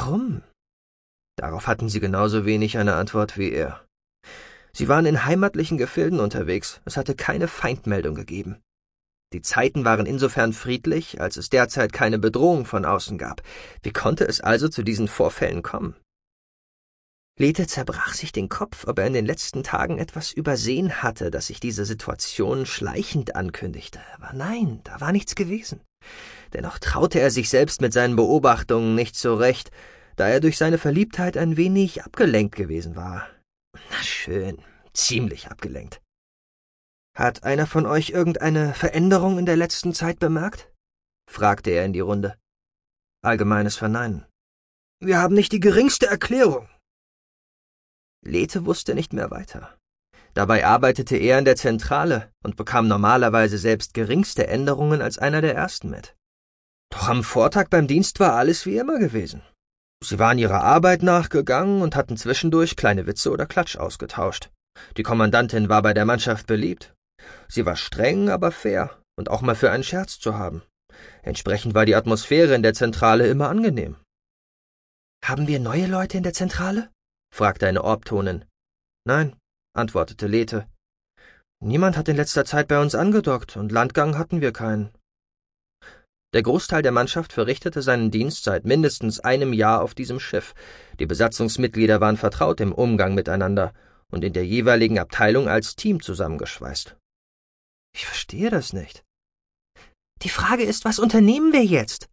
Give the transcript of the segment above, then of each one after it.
Warum? Darauf hatten sie genauso wenig eine Antwort wie er. Sie waren in heimatlichen Gefilden unterwegs, es hatte keine Feindmeldung gegeben. Die Zeiten waren insofern friedlich, als es derzeit keine Bedrohung von außen gab. Wie konnte es also zu diesen Vorfällen kommen? Lethe zerbrach sich den Kopf, ob er in den letzten Tagen etwas übersehen hatte, dass sich diese Situation schleichend ankündigte. Aber nein, da war nichts gewesen. Dennoch traute er sich selbst mit seinen Beobachtungen nicht so recht, da er durch seine Verliebtheit ein wenig abgelenkt gewesen war. Na schön, ziemlich abgelenkt. »Hat einer von euch irgendeine Veränderung in der letzten Zeit bemerkt?« fragte er in die Runde. Allgemeines Verneinen. »Wir haben nicht die geringste Erklärung.« Lethe wusste nicht mehr weiter. Dabei arbeitete er in der Zentrale und bekam normalerweise selbst geringste Änderungen als einer der Ersten mit. Doch am Vortag beim Dienst war alles wie immer gewesen. Sie waren ihrer Arbeit nachgegangen und hatten zwischendurch kleine Witze oder Klatsch ausgetauscht. Die Kommandantin war bei der Mannschaft beliebt. Sie war streng, aber fair und auch mal für einen Scherz zu haben. Entsprechend war die Atmosphäre in der Zentrale immer angenehm. »Haben wir neue Leute in der Zentrale?« fragte eine Orbtonin. »Nein«, antwortete Lethe. »Niemand hat in letzter Zeit bei uns angedockt und Landgang hatten wir keinen.« Der Großteil der Mannschaft verrichtete seinen Dienst seit mindestens einem Jahr auf diesem Schiff. Die Besatzungsmitglieder waren vertraut im Umgang miteinander und in der jeweiligen Abteilung als Team zusammengeschweißt. »Ich verstehe das nicht.« »Die Frage ist, was unternehmen wir jetzt?«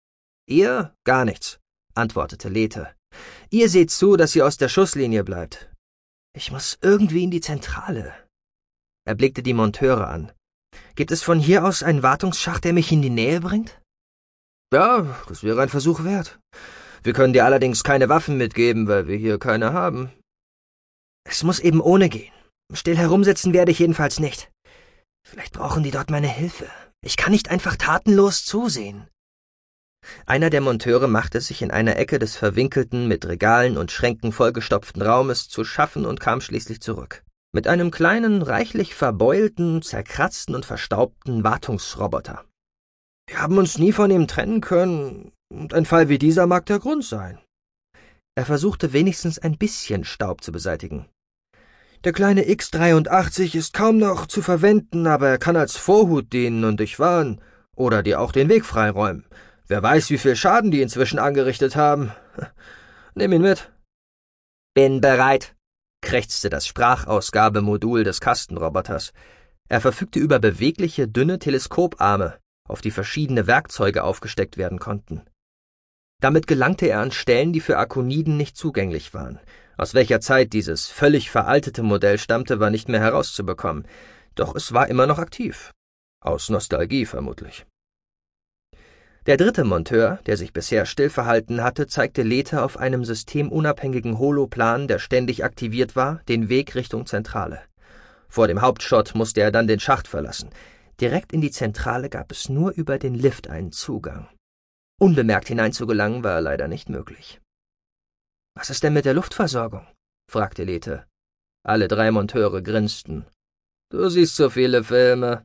»Ihr? Gar nichts«, antwortete Lethe. »Ihr seht zu, dass ihr aus der Schusslinie bleibt. Ich muss irgendwie in die Zentrale.« Er blickte die Monteure an. »Gibt es von hier aus einen Wartungsschacht, der mich in die Nähe bringt?« »Ja, das wäre ein Versuch wert. Wir können dir allerdings keine Waffen mitgeben, weil wir hier keine haben.« »Es muss eben ohne gehen. Still herumsitzen werde ich jedenfalls nicht. Vielleicht brauchen die dort meine Hilfe. Ich kann nicht einfach tatenlos zusehen.« Einer der Monteure machte sich in einer Ecke des verwinkelten, mit Regalen und Schränken vollgestopften Raumes zu schaffen und kam schließlich zurück. Mit einem kleinen, reichlich verbeulten, zerkratzten und verstaubten Wartungsroboter. »Wir haben uns nie von ihm trennen können, und ein Fall wie dieser mag der Grund sein.« Er versuchte wenigstens ein bisschen Staub zu beseitigen. »Der kleine X-83 ist kaum noch zu verwenden, aber er kann als Vorhut dienen und dich warnen oder dir auch den Weg freiräumen. Wer weiß, wie viel Schaden die inzwischen angerichtet haben. Nimm ihn mit.« »Bin bereit«, krächzte das Sprachausgabemodul des Kastenroboters. Er verfügte über bewegliche, dünne Teleskoparme, auf die verschiedene Werkzeuge aufgesteckt werden konnten. Damit gelangte er an Stellen, die für Akoniden nicht zugänglich waren. Aus welcher Zeit dieses völlig veraltete Modell stammte, war nicht mehr herauszubekommen. Doch es war immer noch aktiv. Aus Nostalgie vermutlich. Der dritte Monteur, der sich bisher still verhalten hatte, zeigte Lethe auf einem systemunabhängigen Holoplan, der ständig aktiviert war, den Weg Richtung Zentrale. Vor dem Hauptschott musste er dann den Schacht verlassen. Direkt in die Zentrale gab es nur über den Lift einen Zugang. Unbemerkt hineinzugelangen war leider nicht möglich. »Was ist denn mit der Luftversorgung?« fragte Lethe. Alle drei Monteure grinsten. »Du siehst so viele Filme.«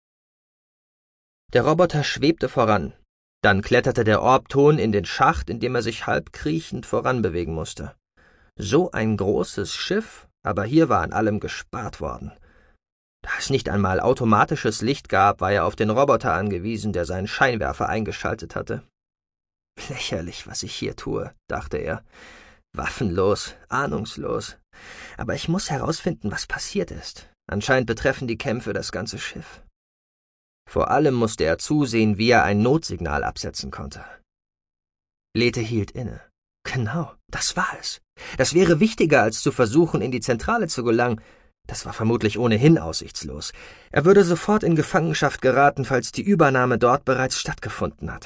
Der Roboter schwebte voran. Dann kletterte der Orbton in den Schacht, in dem er sich halb kriechend voranbewegen musste. So ein großes Schiff, aber hier war an allem gespart worden. Da es nicht einmal automatisches Licht gab, war er auf den Roboter angewiesen, der seinen Scheinwerfer eingeschaltet hatte. »Lächerlich, was ich hier tue«, dachte er. »Waffenlos, ahnungslos. Aber ich muss herausfinden, was passiert ist. Anscheinend betreffen die Kämpfe das ganze Schiff.« Vor allem musste er zusehen, wie er ein Notsignal absetzen konnte. Lethe hielt inne. Genau, das war es. Das wäre wichtiger, als zu versuchen, in die Zentrale zu gelangen. Das war vermutlich ohnehin aussichtslos. Er würde sofort in Gefangenschaft geraten, falls die Übernahme dort bereits stattgefunden hatte.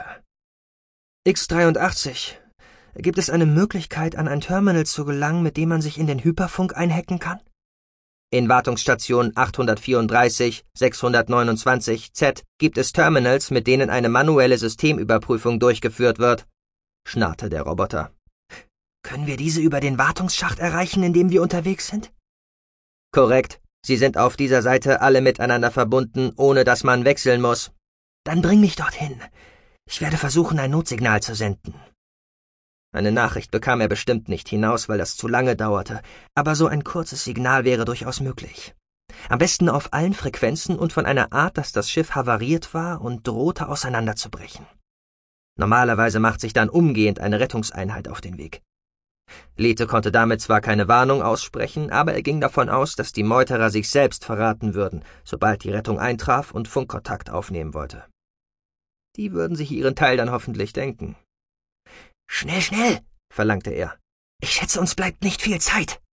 X-83. Gibt es eine Möglichkeit, an ein Terminal zu gelangen, mit dem man sich in den Hyperfunk einhacken kann? In Wartungsstation 834, 629 Z gibt es Terminals, mit denen eine manuelle Systemüberprüfung durchgeführt wird, schnarrte der Roboter. Können wir diese über den Wartungsschacht erreichen, in dem wir unterwegs sind? Korrekt. Sie sind auf dieser Seite alle miteinander verbunden, ohne dass man wechseln muss. Dann bring mich dorthin. Ich werde versuchen, ein Notsignal zu senden. Eine Nachricht bekam er bestimmt nicht hinaus, weil das zu lange dauerte, aber so ein kurzes Signal wäre durchaus möglich. Am besten auf allen Frequenzen und von einer Art, dass das Schiff havariert war und drohte auseinanderzubrechen. Normalerweise macht sich dann umgehend eine Rettungseinheit auf den Weg. Lethe konnte damit zwar keine Warnung aussprechen, aber er ging davon aus, dass die Meuterer sich selbst verraten würden, sobald die Rettung eintraf und Funkkontakt aufnehmen wollte. Die würden sich ihren Teil dann hoffentlich denken. »Schnell, schnell«, verlangte er. »Ich schätze, uns bleibt nicht viel Zeit.«